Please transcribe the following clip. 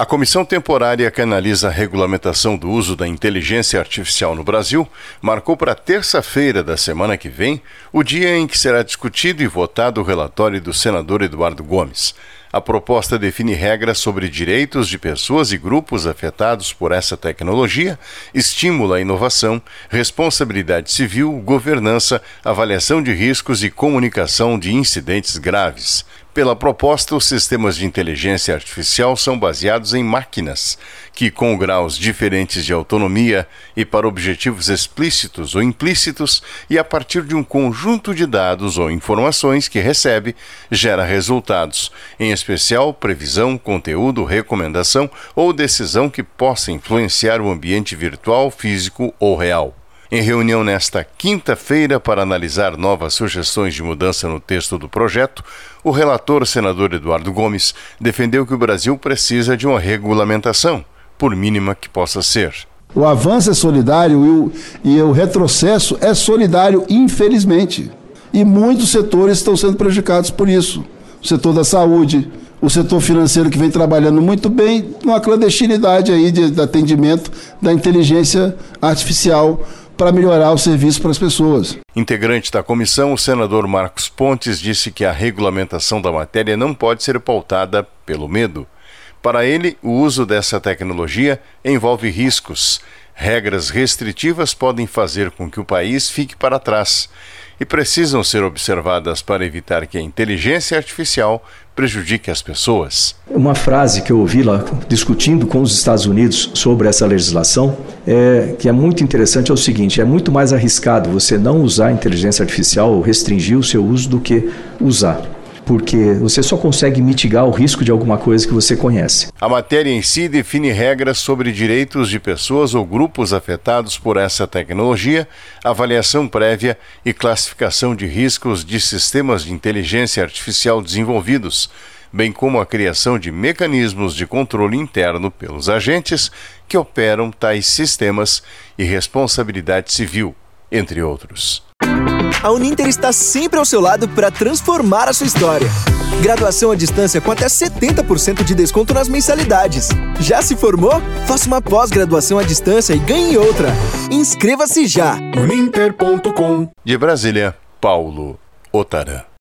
A comissão temporária que analisa a regulamentação do uso da inteligência artificial no Brasil marcou para terça-feira da semana que vem o dia em que será discutido e votado o relatório do senador Eduardo Gomes. A proposta define regras sobre direitos de pessoas e grupos afetados por essa tecnologia, estimula a inovação, responsabilidade civil, governança, avaliação de riscos e comunicação de incidentes graves. Pela proposta, os sistemas de inteligência artificial são baseados em máquinas, que, com graus diferentes de autonomia e para objetivos explícitos ou implícitos, e a partir de um conjunto de dados ou informações que recebe, gera resultados, em especial previsão, conteúdo, recomendação ou decisão que possa influenciar o ambiente virtual, físico ou real. Em reunião nesta quinta-feira para analisar novas sugestões de mudança no texto do projeto, o relator, senador Eduardo Gomes, defendeu que o Brasil precisa de uma regulamentação, por mínima que possa ser. O avanço é solidário e o retrocesso é solidário, infelizmente. E muitos setores estão sendo prejudicados por isso. O setor da saúde, o setor financeiro que vem trabalhando muito bem, numa clandestinidade aí de atendimento da inteligência artificial, para melhorar o serviço para as pessoas. Integrante da comissão, o senador Marcos Pontes disse que a regulamentação da matéria não pode ser pautada pelo medo. Para ele, o uso dessa tecnologia envolve riscos. Regras restritivas podem fazer com que o país fique para trás e precisam ser observadas para evitar que a inteligência artificial prejudique as pessoas. Uma frase que eu ouvi lá discutindo com os Estados Unidos sobre essa legislação, que é muito interessante, é o seguinte: é muito mais arriscado você não usar a inteligência artificial ou restringir o seu uso do que usar. Porque você só consegue mitigar o risco de alguma coisa que você conhece. A matéria em si define regras sobre direitos de pessoas ou grupos afetados por essa tecnologia, avaliação prévia e classificação de riscos de sistemas de inteligência artificial desenvolvidos, bem como a criação de mecanismos de controle interno pelos agentes que operam tais sistemas e responsabilidade civil, entre outros. A Uninter está sempre ao seu lado para transformar a sua história. Graduação à distância com até 70% de desconto nas mensalidades. Já se formou? Faça uma pós-graduação à distância e ganhe outra. Inscreva-se já! Uninter.com. De Brasília, Paulo Otarã.